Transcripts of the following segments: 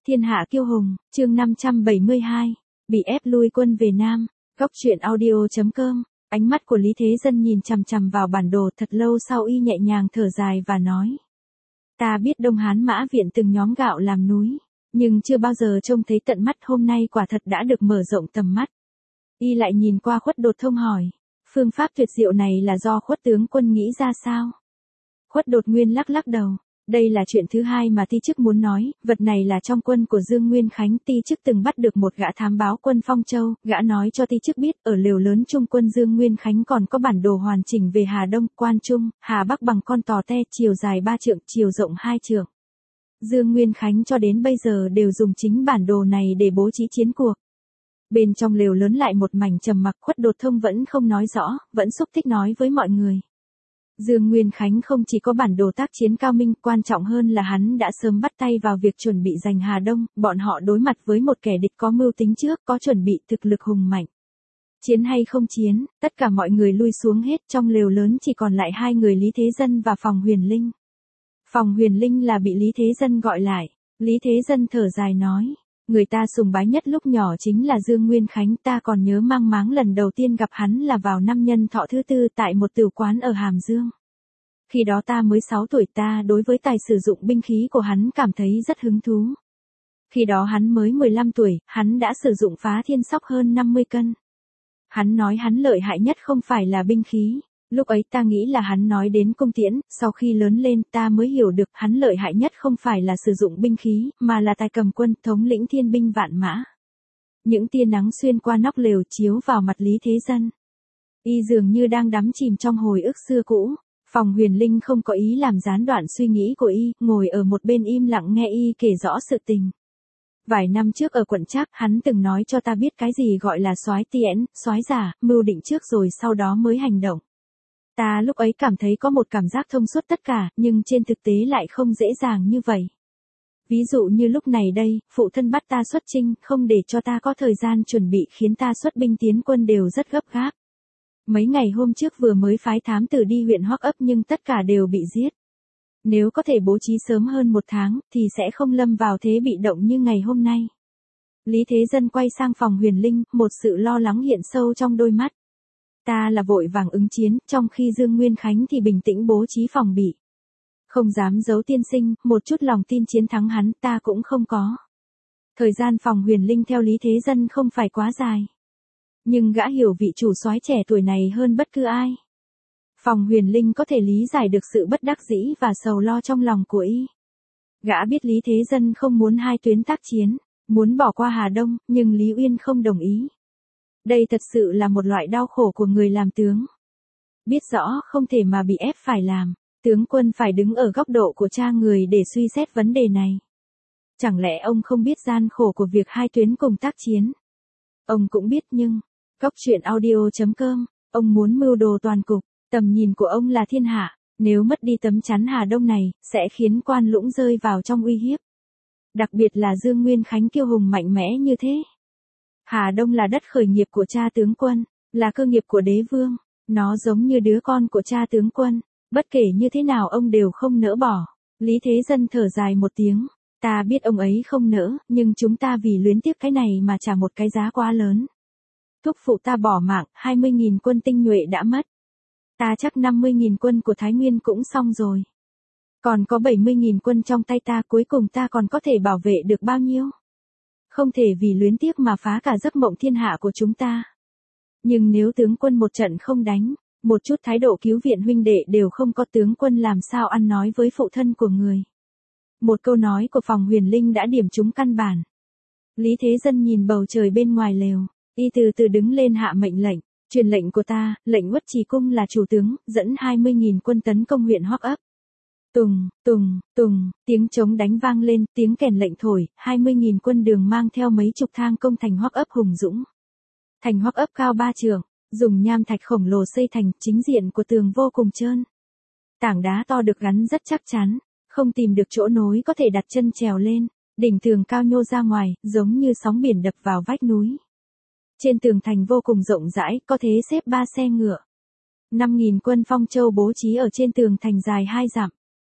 Thiên hạ kiêu hùng, chương 572, bị ép lui quân về Nam. Góc truyện audio.com. Ánh mắt của Lý Thế Dân nhìn chằm chằm vào bản đồ thật lâu sau y nhẹ nhàng thở dài và nói. Ta biết Đông Hán Mã Viện từng nhóm gạo làm núi, nhưng chưa bao giờ trông thấy tận mắt, hôm nay quả thật đã được mở rộng tầm mắt. Y lại nhìn qua Khuất Đột Thông hỏi, phương pháp tuyệt diệu này là do Khuất tướng quân nghĩ ra sao? Khuất Đột Nguyên lắc lắc đầu. Đây là chuyện thứ hai mà Ti Chức muốn nói, vật này là trong quân của Dương Nguyên Khánh. Ti Chức từng bắt được một gã thám báo quân Phong Châu, gã nói cho Ti Chức biết ở lều lớn trung quân Dương Nguyên Khánh còn có bản đồ hoàn chỉnh về Hà Đông, Quan Trung, Hà Bắc bằng con tò te, chiều dài 3 trượng, chiều rộng 2 trượng. Dương Nguyên Khánh cho đến bây giờ đều dùng chính bản đồ này để bố trí chiến cuộc. Bên trong lều lớn lại một mảnh trầm mặc. Khuất Đột Thông vẫn không nói rõ, vẫn xúc tích nói với mọi người. Dương Nguyên Khánh không chỉ có bản đồ tác chiến cao minh, quan trọng hơn là hắn đã sớm bắt tay vào việc chuẩn bị giành Hà Đông, bọn họ đối mặt với một kẻ địch có mưu tính trước, có chuẩn bị, thực lực hùng mạnh. Chiến hay không chiến, tất cả mọi người lui xuống hết, trong lều lớn chỉ còn lại hai người Lý Thế Dân và Phòng Huyền Linh. Phòng Huyền Linh là bị Lý Thế Dân gọi lại. Lý Thế Dân thở dài nói, người ta sùng bái nhất lúc nhỏ chính là Dương Nguyên Khánh. Ta còn nhớ mang máng lần đầu tiên gặp hắn là vào năm Nhân Thọ thứ 4 tại một tửu quán ở Hàm Dương. Khi đó ta mới 6 tuổi, ta đối với tài sử dụng binh khí của hắn cảm thấy rất hứng thú. Khi đó hắn mới 15 tuổi, hắn đã sử dụng phá thiên sóc hơn 50 cân. Hắn nói hắn lợi hại nhất không phải là binh khí. Lúc ấy ta nghĩ là hắn nói đến cung tiễn, sau khi lớn lên ta mới hiểu được hắn lợi hại nhất không phải là sử dụng binh khí, mà là tài cầm quân, thống lĩnh thiên binh vạn mã. Những tia nắng xuyên qua nóc lều chiếu vào mặt Lý Thế Dân. Y dường như đang đắm chìm trong hồi ức xưa cũ. Phòng Huyền Linh không có ý làm gián đoạn suy nghĩ của y, ngồi ở một bên im lặng nghe y kể rõ sự tình. Vài năm trước ở quận Trác, hắn từng nói cho ta biết cái gì gọi là soái tiễn, soái giả, mưu định trước rồi sau đó mới hành động. Ta lúc ấy cảm thấy có một cảm giác thông suốt tất cả, nhưng trên thực tế lại không dễ dàng như vậy. Ví dụ như lúc này đây, phụ thân bắt ta xuất chinh, không để cho ta có thời gian chuẩn bị, khiến ta xuất binh tiến quân đều rất gấp gáp. Mấy ngày hôm trước vừa mới phái thám tử đi huyện Hoắc Ấp nhưng tất cả đều bị giết. Nếu có thể bố trí sớm hơn 1 tháng, thì sẽ không lâm vào thế bị động như ngày hôm nay. Lý Thế Dân quay sang Phòng Huyền Linh, một sự lo lắng hiện sâu trong đôi mắt. Ta là vội vàng ứng chiến, trong khi Dương Nguyên Khánh thì bình tĩnh bố trí phòng bị. Không dám giấu tiên sinh, một chút lòng tin chiến thắng hắn ta cũng không có. Thời gian Phòng Huyền Linh theo Lý Thế Dân không phải quá dài. Nhưng gã hiểu vị chủ soái trẻ tuổi này hơn bất cứ ai. Phòng Huyền Linh có thể lý giải được sự bất đắc dĩ và sầu lo trong lòng của y. Gã biết Lý Thế Dân không muốn hai tuyến tác chiến, muốn bỏ qua Hà Đông, nhưng Lý Uyên không đồng ý. Đây thật sự là một loại đau khổ của người làm tướng. Biết rõ không thể mà bị ép phải làm, tướng quân phải đứng ở góc độ của cha người để suy xét vấn đề này. Chẳng lẽ ông không biết gian khổ của việc hai tuyến cùng tác chiến? Ông cũng biết nhưng, góc truyện audio.com, ông muốn mưu đồ toàn cục, tầm nhìn của ông là thiên hạ, nếu mất đi tấm chắn Hà Đông này, sẽ khiến Quan Lũng rơi vào trong uy hiếp. Đặc biệt là Dương Nguyên Khánh kiêu hùng mạnh mẽ như thế. Hà Đông là đất khởi nghiệp của cha tướng quân, là cơ nghiệp của đế vương, nó giống như đứa con của cha tướng quân, bất kể như thế nào ông đều không nỡ bỏ. Lý Thế Dân thở dài một tiếng, ta biết ông ấy không nỡ, nhưng chúng ta vì luyến tiếc cái này mà trả một cái giá quá lớn. Thúc phụ ta bỏ mạng, 20.000 quân tinh nhuệ đã mất. Ta chắc 50.000 quân của Thái Nguyên cũng xong rồi. Còn có 70.000 quân trong tay ta, cuối cùng ta còn có thể bảo vệ được bao nhiêu? Không thể vì luyến tiếc mà phá cả giấc mộng thiên hạ của chúng ta. Nhưng nếu tướng quân một trận không đánh, một chút thái độ cứu viện huynh đệ đều không có, tướng quân làm sao ăn nói với phụ thân của người? Một câu nói của Phòng Huyền Linh đã điểm trúng căn bản. Lý Thế Dân nhìn bầu trời bên ngoài lều, y từ từ đứng lên hạ mệnh lệnh, truyền lệnh của ta, lệnh Uất Trì Cung là chủ tướng, dẫn 20.000 quân tấn công huyện Hoắc Ấp. Tùng, tùng, tùng, tiếng trống đánh vang lên, tiếng kèn lệnh thổi, 20.000 quân Đường mang theo mấy chục thang công thành Hoắc Ấp hùng dũng. Thành Hoắc Ấp cao 3 trượng, dùng nham thạch khổng lồ xây thành, chính diện của tường vô cùng trơn. Tảng đá to được gắn rất chắc chắn, không tìm được chỗ nối có thể đặt chân trèo lên, đỉnh tường cao nhô ra ngoài, giống như sóng biển đập vào vách núi. Trên tường thành vô cùng rộng rãi, có thể xếp 3 xe ngựa. 5.000 quân Phong Châu bố trí ở trên tường thành dài 2 dặm.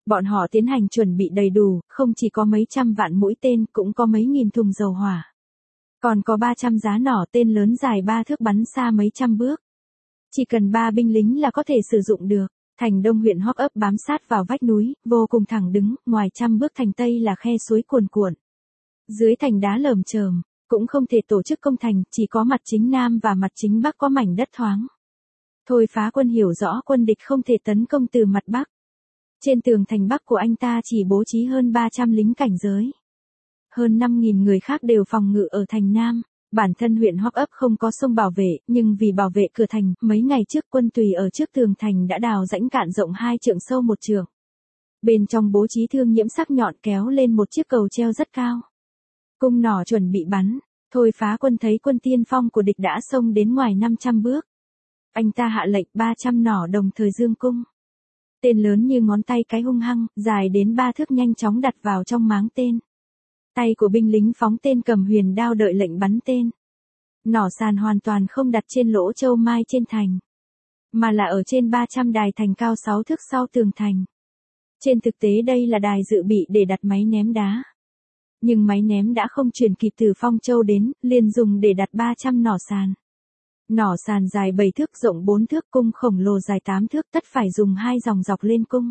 Bọn họ tiến hành chuẩn bị đầy đủ, không chỉ có mấy trăm vạn mũi tên, cũng có mấy nghìn thùng dầu hỏa. Còn có 300 giá nỏ tên lớn dài 3 thước bắn xa mấy trăm bước. Chỉ cần 3 binh lính là có thể sử dụng được. Thành Đông huyện Hoắc ấp bám sát vào vách núi, vô cùng thẳng đứng, ngoài trăm bước thành Tây là khe suối cuồn cuộn. Dưới thành đá lởm chởm, cũng không thể tổ chức công thành, chỉ có mặt chính Nam và mặt chính Bắc có mảnh đất thoáng. Thôi Phá Quân hiểu rõ quân địch không thể tấn công từ mặt Bắc. Trên tường thành Bắc của anh ta chỉ bố trí hơn 300 lính cảnh giới. Hơn 5.000 người khác đều phòng ngự ở thành Nam. Bản thân huyện Hoắc ấp không có sông bảo vệ, nhưng vì bảo vệ cửa thành, mấy ngày trước quân Tùy ở trước tường thành đã đào rãnh cạn rộng 2 trượng sâu 1 trượng. Bên trong bố trí thương nhiễm sắc nhọn kéo lên một chiếc cầu treo rất cao. Cung nỏ chuẩn bị bắn, Thôi Phá Quân thấy quân tiên phong của địch đã xông đến ngoài 500 bước. Anh ta hạ lệnh 300 nỏ đồng thời dương cung. Tên lớn như ngón tay cái hung hăng, dài đến 3 thước nhanh chóng đặt vào trong máng tên. Tay của binh lính phóng tên cầm huyền đao đợi lệnh bắn tên. Nỏ sàn hoàn toàn không đặt trên lỗ châu mai trên thành, mà là ở trên 300 đài thành cao 6 thước sau tường thành. Trên thực tế đây là đài dự bị để đặt máy ném đá. Nhưng máy ném đã không chuyển kịp từ Phong Châu đến, liền dùng để đặt 300 nỏ sàn. Nỏ sàn dài 7 thước rộng 4 thước, cung khổng lồ dài 8 thước, tất phải dùng 2 dòng dọc lên cung.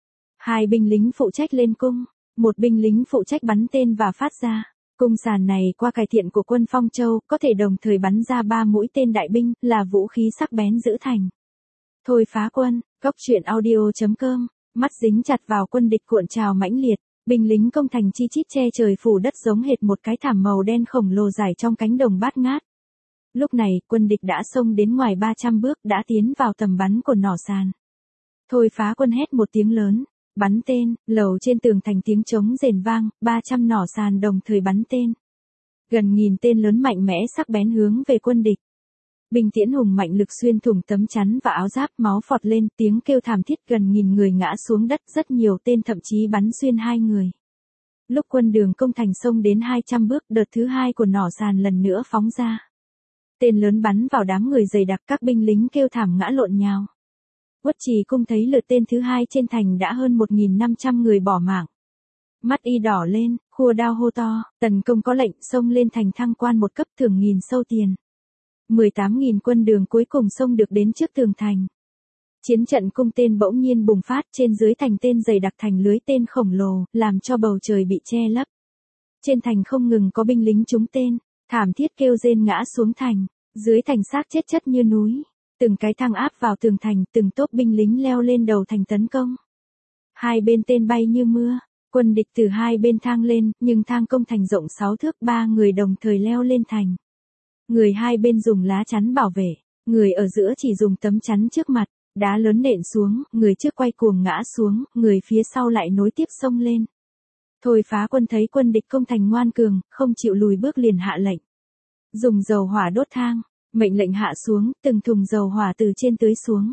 2 binh lính phụ trách lên cung, 1 binh lính phụ trách bắn tên và phát ra. Cung sàn này qua cải thiện của quân Phong Châu, có thể đồng thời bắn ra 3 mũi tên đại binh, là vũ khí sắc bén giữ thành. Thôi Phá Quân, Góc Truyện Audio.com, mắt dính chặt vào quân địch cuộn trào mãnh liệt, binh lính công thành chi chít che trời phủ đất giống hệt một cái thảm màu đen khổng lồ dài trong cánh đồng bát ngát. Lúc này, quân địch đã xông đến ngoài 300 bước, đã tiến vào tầm bắn của nỏ sàn. Thôi Phá Quân hét một tiếng lớn, bắn tên, lầu trên tường thành tiếng trống rền vang, 300 nỏ sàn đồng thời bắn tên. Gần nghìn tên lớn mạnh mẽ sắc bén hướng về quân địch. Binh tiễn hùng mạnh lực xuyên thủng tấm chắn và áo giáp, máu phọt lên, tiếng kêu thảm thiết, gần nghìn người ngã xuống đất, rất nhiều tên thậm chí bắn xuyên 2 người. Lúc quân Đường công thành xông đến 200 bước, đợt thứ 2 của nỏ sàn lần nữa phóng ra. Tên lớn bắn vào đám người dày đặc, các binh lính kêu thảm ngã lộn nhào. Uất Trì Cung thấy lượt tên thứ 2 trên thành đã hơn 1.500 người bỏ mạng. Mắt y đỏ lên, khua đao hô to, Tần Công có lệnh, xông lên thành thăng quan 1 cấp, thưởng nghìn sâu tiền. 18.000 quân Đường cuối cùng xông được đến trước tường thành. Chiến trận cung tên bỗng nhiên bùng phát, trên dưới thành tên dày đặc thành lưới tên khổng lồ, làm cho bầu trời bị che lấp. Trên thành không ngừng có binh lính trúng tên, thảm thiết kêu rên ngã xuống thành, dưới thành xác chết chất như núi. Từng cái thang áp vào tường thành, từng tốp binh lính leo lên đầu thành tấn công. Hai bên tên bay như mưa, quân địch từ hai bên thang lên, nhưng thang công thành rộng 6 thước, 3 người đồng thời leo lên thành. Người hai bên dùng lá chắn bảo vệ, người ở giữa chỉ dùng tấm chắn trước mặt, đá lớn nện xuống, người trước quay cuồng ngã xuống, người phía sau lại nối tiếp xông lên. Thôi Phá Quân thấy quân địch công thành ngoan cường, không chịu lùi bước liền hạ lệnh. Dùng dầu hỏa đốt thang. Mệnh lệnh hạ xuống, từng thùng dầu hỏa từ trên tưới xuống.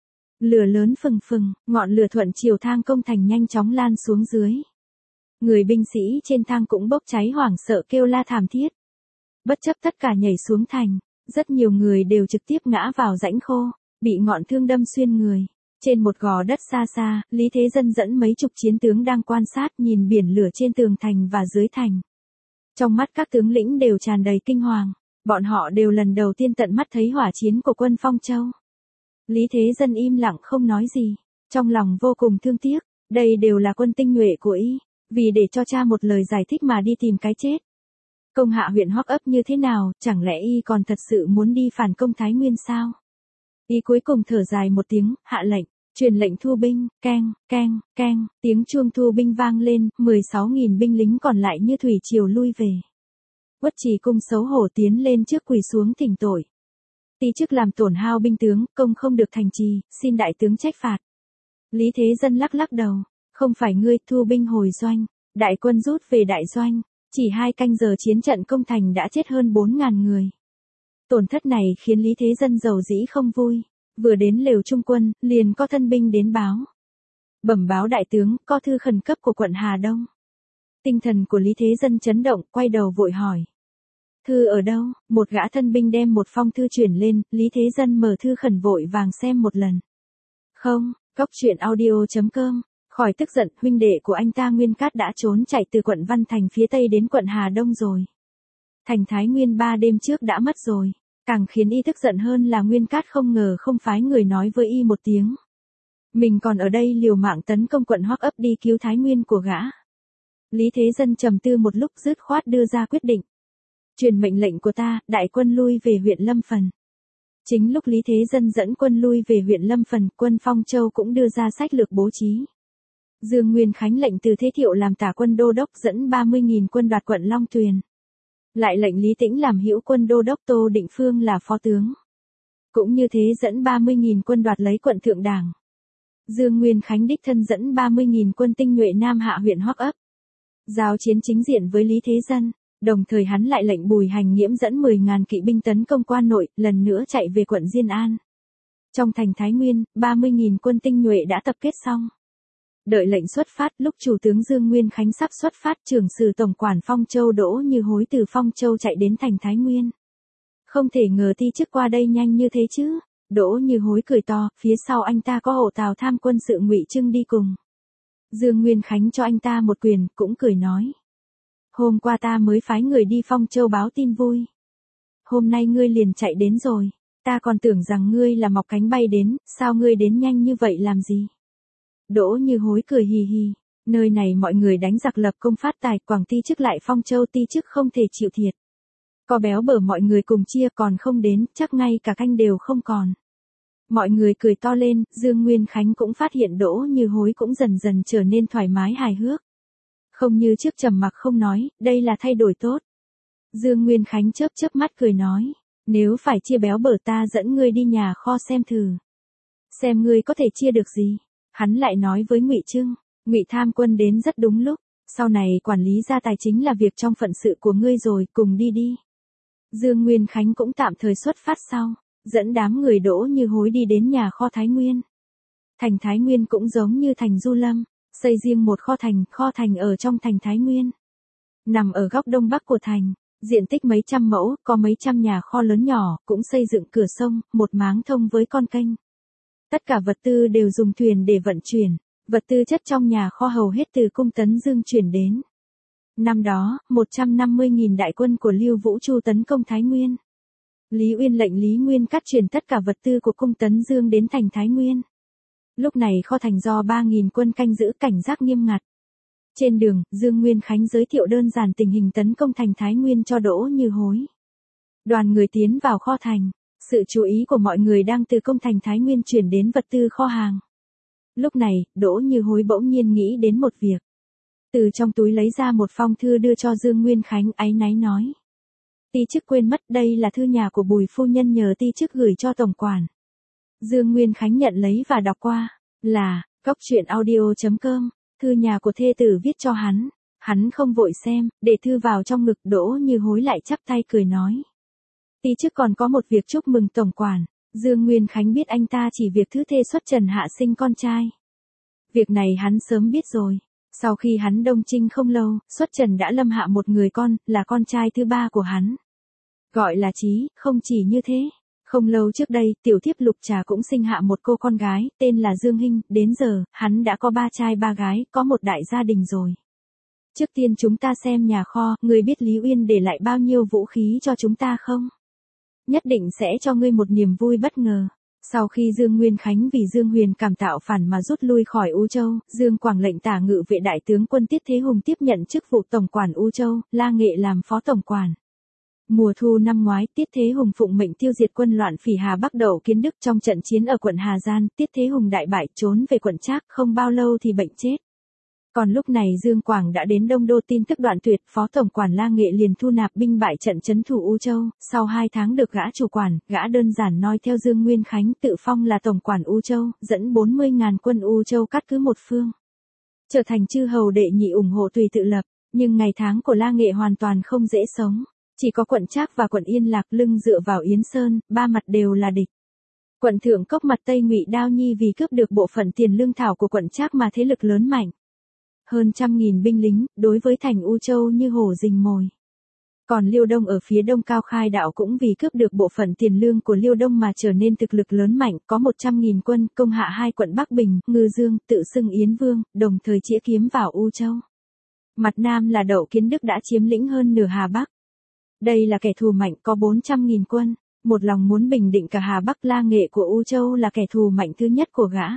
Lửa lớn phừng phừng, ngọn lửa thuận chiều thang công thành nhanh chóng lan xuống dưới. Người binh sĩ trên thang cũng bốc cháy hoảng sợ kêu la thảm thiết. Bất chấp tất cả nhảy xuống thành, rất nhiều người đều trực tiếp ngã vào rãnh khô, bị ngọn thương đâm xuyên người. Trên một gò đất xa xa, Lý Thế Dân dẫn mấy chục chiến tướng đang quan sát nhìn biển lửa trên tường thành và dưới thành. Trong mắt các tướng lĩnh đều tràn đầy kinh hoàng. Bọn họ đều lần đầu tiên tận mắt thấy hỏa chiến của quân Phong Châu. Lý Thế Dân im lặng không nói gì, trong lòng vô cùng thương tiếc, đây đều là quân tinh nhuệ của y, vì để cho cha một lời giải thích mà đi tìm cái chết. Công hạ huyện Hoắc ấp như thế nào, chẳng lẽ y còn thật sự muốn đi phản công Thái Nguyên sao? Y cuối cùng thở dài một tiếng, hạ lệnh, truyền lệnh thu binh, keng, keng, keng, tiếng chuông thu binh vang lên, 16.000 binh lính còn lại như thủy triều lui về. Uất Trì Cung xấu hổ tiến lên trước quỳ xuống thỉnh tội. Tí chức làm tổn hao binh tướng, công không được thành trì, xin đại tướng trách phạt. Lý Thế Dân lắc lắc đầu, không phải ngươi, thu binh hồi doanh, đại quân rút về đại doanh, chỉ 2 canh giờ chiến trận công thành đã chết hơn 4.000 người. Tổn thất này khiến Lý Thế Dân giàu dĩ không vui, vừa đến lều trung quân, liền có thân binh đến báo. Bẩm báo đại tướng, có thư khẩn cấp của quận Hà Đông. Tinh thần của Lý Thế Dân chấn động, quay đầu vội hỏi. Thư ở đâu? Một gã thân binh đem một phong thư chuyển lên, Lý Thế Dân mở thư khẩn vội vàng xem một lần. Không, Góc Truyện Audio.com, Khỏi tức giận, huynh đệ của anh ta Nguyên Cát đã trốn chạy từ quận Văn Thành phía Tây đến quận Hà Đông rồi. Thành Thái Nguyên 3 đêm trước đã mất rồi. Càng khiến y tức giận hơn là Nguyên Cát không ngờ không phái người nói với y một tiếng. Mình còn ở đây liều mạng tấn công quận Hoắc Ấp đi cứu Thái Nguyên của gã. Lý Thế Dân trầm tư một lúc dứt khoát đưa ra quyết định. Truyền mệnh lệnh của ta, đại quân lui về huyện Lâm Phần. Chính lúc Lý Thế Dân dẫn quân lui về huyện Lâm Phần, quân Phong Châu cũng đưa ra sách lược bố trí. Dương Nguyên Khánh lệnh Từ Thế Thiệu làm tả quân đô đốc dẫn 30.000 quân đoạt quận Long Tuyền. Lại lệnh Lý Tĩnh làm hữu quân đô đốc, Tô Định Phương là phó tướng. Cũng như thế dẫn 30.000 quân đoạt lấy quận Thượng Đảng. Dương Nguyên Khánh đích thân dẫn 30.000 quân tinh nhuệ nam hạ huyện Hoắc Ấp. Giao chiến chính diện với Lý Thế Dân, đồng thời hắn lại lệnh Bùi Hành Nghiễm dẫn 10.000 kỵ binh tấn công Quan Nội, lần nữa chạy về quận Diên An. Trong thành Thái Nguyên, 30.000 quân tinh nhuệ đã tập kết xong. Đợi lệnh xuất phát, lúc chủ tướng Dương Nguyên Khánh sắp xuất phát, trưởng sử tổng quản Phong Châu Đỗ Như Hối từ Phong Châu chạy đến thành Thái Nguyên. Không thể ngờ ti chức qua đây nhanh như thế chứ. Đỗ Như Hối cười to, phía sau anh ta có hộ Tào Tham quân sự Ngụy Trưng đi cùng. Dương Nguyên Khánh cho anh ta một quyền, cũng cười nói. Hôm qua ta mới phái người đi Phong Châu báo tin vui. Hôm nay ngươi liền chạy đến rồi. Ta còn tưởng rằng ngươi là mọc cánh bay đến, sao ngươi đến nhanh như vậy làm gì? Đỗ Như Hối cười hì hì. Nơi này mọi người đánh giặc lập công phát tài, Quảng ti chức lại Phong Châu ti chức không thể chịu thiệt. Có béo bở mọi người cùng chia, còn không đến, chắc ngay cả canh đều không còn. Mọi người cười to lên, Dương Nguyên Khánh cũng phát hiện Đỗ Như Hối cũng dần dần trở nên thoải mái hài hước. Không như trước trầm mặc không nói, đây là thay đổi tốt. Dương Nguyên Khánh chớp chớp mắt cười nói, nếu phải chia béo bở ta dẫn ngươi đi nhà kho xem thử. Xem ngươi có thể chia được gì. Hắn lại nói với Ngụy Trưng, Ngụy Tham quân đến rất đúng lúc, sau này quản lý gia tài chính là việc trong phận sự của ngươi rồi, cùng đi đi. Dương Nguyên Khánh cũng tạm thời xuất phát sau, dẫn đám người Đỗ Như Hối đi đến nhà kho Thái Nguyên. Thành Thái Nguyên cũng giống như thành Du Lâm, xây riêng một kho thành ở trong thành Thái Nguyên. Nằm ở góc đông bắc của thành, diện tích mấy trăm mẫu, có mấy trăm nhà kho lớn nhỏ, cũng xây dựng cửa sông, một máng thông với con kênh. Tất cả vật tư đều dùng thuyền để vận chuyển, vật tư chất trong nhà kho hầu hết từ cung Tấn Dương chuyển đến. Năm đó, 150.000 đại quân của Lưu Vũ Chu tấn công Thái Nguyên. Lý Uyên lệnh Lý Nguyên Cát chuyển tất cả vật tư của cung Tấn Dương đến thành Thái Nguyên. Lúc này kho thành do 3.000 quân canh giữ cảnh giác nghiêm ngặt. Trên đường, Dương Nguyên Khánh giới thiệu đơn giản tình hình tấn công thành Thái Nguyên cho Đỗ Như Hối. Đoàn người tiến vào kho thành, sự chú ý của mọi người đang từ công thành Thái Nguyên chuyển đến vật tư kho hàng. Lúc này, Đỗ Như Hối bỗng nhiên nghĩ đến một việc. Từ trong túi lấy ra một phong thư đưa cho Dương Nguyên Khánh, áy náy nói. Ti chức quên mất, đây là thư nhà của Bùi phu nhân nhờ ti chức gửi cho tổng quản. Dương Nguyên Khánh nhận lấy và đọc qua, là, coctruyện.audio.com, thư nhà của thê tử viết cho hắn. Hắn không vội xem, để thư vào trong ngực. Đỗ Như Hối lại chắp tay cười nói. Ti chức còn có một việc chúc mừng tổng quản. Dương Nguyên Khánh biết anh ta chỉ việc thứ thê xuất trần hạ sinh con trai. Việc này hắn sớm biết rồi. Sau khi hắn đông trinh không lâu, xuất trần đã lâm hạ một người con, là con trai thứ ba của hắn. Gọi là Chí, không chỉ như thế. Không lâu trước đây, tiểu thiếp Lục Trà cũng sinh hạ một cô con gái, tên là Dương Hinh, đến giờ, hắn đã có 3 trai 3 gái, có một đại gia đình rồi. Trước tiên chúng ta xem nhà kho, ngươi biết Lý Uyên để lại bao nhiêu vũ khí cho chúng ta không? Nhất định sẽ cho ngươi một niềm vui bất ngờ. Sau khi Dương Nguyên Khánh vì Dương Huyền cảm tạo phản mà rút lui khỏi U Châu, Dương Quảng lệnh tả ngự vệ đại tướng quân Tiết Thế Hùng tiếp nhận chức vụ tổng quản U Châu, La Nghệ làm phó tổng quản. Mùa thu năm ngoái, Tiết Thế Hùng phụng mệnh tiêu diệt quân loạn phỉ Hà Bắc Đậu Kiến Đức trong trận chiến ở quận Hà Giang, Tiết Thế Hùng đại bại trốn về quận Trác, không bao lâu thì bệnh chết. Còn lúc này Dương Quảng đã đến Đông Đô, tin tức đoạn tuyệt, phó tổng quản La Nghệ liền thu nạp binh bại trận trấn thủ U Châu, sau 2 tháng được gã chủ quản, gã đơn giản noi theo Dương Nguyên Khánh tự phong là tổng quản U Châu, dẫn 40.000 quân U Châu cắt cứ một phương. Trở thành chư hầu đệ nhị ủng hộ tùy tự lập, nhưng ngày tháng của La Nghệ hoàn toàn không dễ sống, chỉ có quận Trác và quận Yên Lạc lưng dựa vào Yến Sơn, ba mặt đều là địch. Quận Thượng Cốc mặt Tây Ngụy Đao Nhi vì cướp được bộ phận tiền lương thảo của quận Trác mà thế lực lớn mạnh. Hơn 100.000 binh lính, đối với thành U Châu như hổ rình mồi. Còn Liêu Đông ở phía đông Cao Khai Đạo cũng vì cướp được bộ phận tiền lương của Liêu Đông mà trở nên thực lực lớn mạnh, có 100.000 quân, công hạ 2 quận Bắc Bình, Ngư Dương, tự xưng Yến Vương, đồng thời chĩa kiếm vào U Châu. Mặt Nam là Đậu Kiến Đức đã chiếm lĩnh hơn nửa Hà Bắc. Đây là kẻ thù mạnh có 400.000 quân, một lòng muốn bình định cả Hà Bắc. La Nghệ của U Châu là kẻ thù mạnh thứ nhất của gã.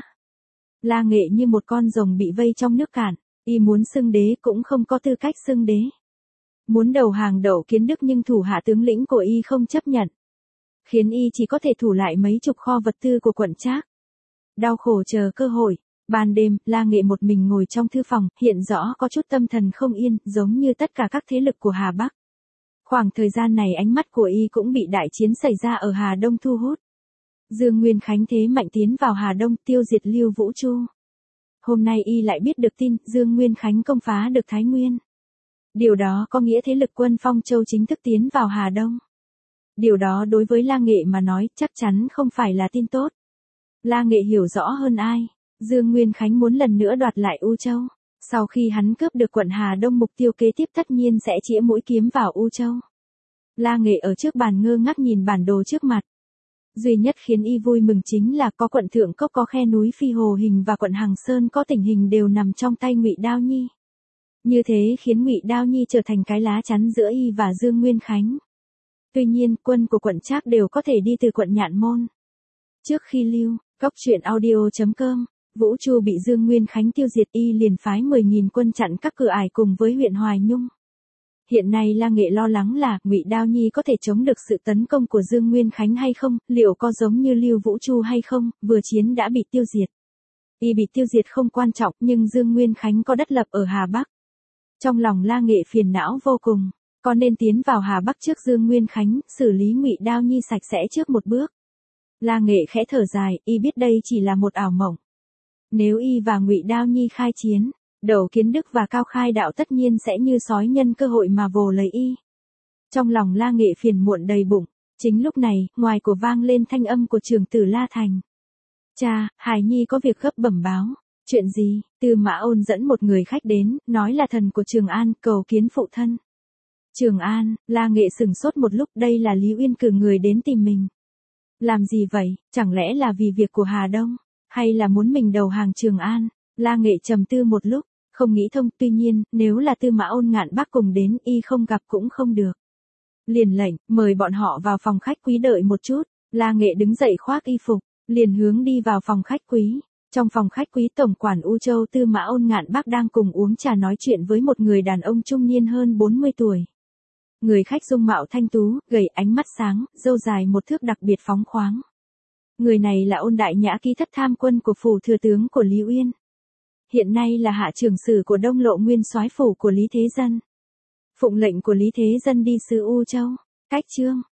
La Nghệ như một con rồng bị vây trong nước cạn, y muốn xưng đế cũng không có tư cách xưng đế. Muốn đầu hàng Đậu Kiến Đức nhưng thủ hạ tướng lĩnh của y không chấp nhận, khiến y chỉ có thể thủ lại mấy chục kho vật tư của quận Trác. Đau khổ chờ cơ hội. Ban đêm, La Nghệ một mình ngồi trong thư phòng, hiện rõ có chút tâm thần không yên, giống như tất cả các thế lực của Hà Bắc. Khoảng thời gian này ánh mắt của y cũng bị đại chiến xảy ra ở Hà Đông thu hút. Dương Nguyên Khánh thế mạnh tiến vào Hà Đông, tiêu diệt Lưu Vũ Chu. Hôm nay y lại biết được tin, Dương Nguyên Khánh công phá được Thái Nguyên. Điều đó có nghĩa thế lực quân Phong Châu chính thức tiến vào Hà Đông. Điều đó đối với La Nghệ mà nói chắc chắn không phải là tin tốt. La Nghệ hiểu rõ hơn ai, Dương Nguyên Khánh muốn lần nữa đoạt lại U Châu. Sau khi hắn cướp được quận Hà Đông, mục tiêu kế tiếp tất nhiên sẽ chĩa mũi kiếm vào U Châu. La Nghệ ở trước bàn ngơ ngác nhìn bản đồ trước mặt. Duy nhất khiến y vui mừng chính là có quận Thượng Cốc có khe núi Phi Hồ Hình và quận Hằng Sơn có tình hình đều nằm trong tay Ngụy Đao Nhi. Như thế khiến Ngụy Đao Nhi trở thành cái lá chắn giữa y và Dương Nguyên Khánh. Tuy nhiên, quân của quận Trác đều có thể đi từ quận Nhạn Môn. Trước khi lưu, coctruyện.audio.com, Vũ Chu bị Dương Nguyên Khánh tiêu diệt, y liền phái 10.000 quân chặn các cửa ải cùng với huyện Hoài Nhung. Hiện nay La Nghệ lo lắng là Ngụy Đao Nhi có thể chống được sự tấn công của Dương Nguyên Khánh hay không, liệu có giống như Lưu Vũ Chu hay không, vừa chiến đã bị tiêu diệt. Y bị tiêu diệt không quan trọng, nhưng Dương Nguyên Khánh có đất lập ở Hà Bắc. Trong lòng La Nghệ phiền não vô cùng, có nên tiến vào Hà Bắc trước Dương Nguyên Khánh, xử lý Ngụy Đao Nhi sạch sẽ trước một bước. La Nghệ khẽ thở dài, y biết đây chỉ là một ảo mộng. Nếu y và Ngụy Đao Nhi khai chiến, Đậu Kiến Đức và Cao Khai Đạo tất nhiên sẽ như sói nhân cơ hội mà vồ lấy y. Trong lòng La Nghệ phiền muộn đầy bụng. Chính lúc này, ngoài của vang lên thanh âm của trưởng tử La Thành. Cha, Hải Nhi có việc gấp bẩm báo. Chuyện gì? Tư Mã Ôn dẫn một người khách đến, nói là thần của Trường An, cầu kiến phụ thân. Trường An, La Nghệ sửng sốt một lúc, đây là Lý Uyên cử người đến tìm mình. Làm gì vậy, chẳng lẽ là vì việc của Hà Đông, hay là muốn mình đầu hàng Trường An? La Nghệ trầm tư một lúc, không nghĩ thông, tuy nhiên, nếu là Tư Mã Ôn Ngạn Bác cùng đến, y không gặp cũng không được. Liền lệnh, mời bọn họ vào phòng khách quý đợi một chút. La Nghệ đứng dậy khoác y phục, liền hướng đi vào phòng khách quý. Trong phòng khách quý, tổng quản U Châu Tư Mã Ôn Ngạn Bác đang cùng uống trà nói chuyện với một người đàn ông trung niên hơn 40 tuổi. Người khách dung mạo thanh tú, gầy, ánh mắt sáng, râu dài một thước đặc biệt phóng khoáng. Người này là Ôn Đại Nhã, ký thất tham quân của phủ thừa tướng của Lý Uyên. Hiện nay là hạ trưởng sử của Đông Lộ nguyên soái phủ của Lý Thế Dân. Phụng lệnh của Lý Thế Dân đi sứ U Châu. Cách chương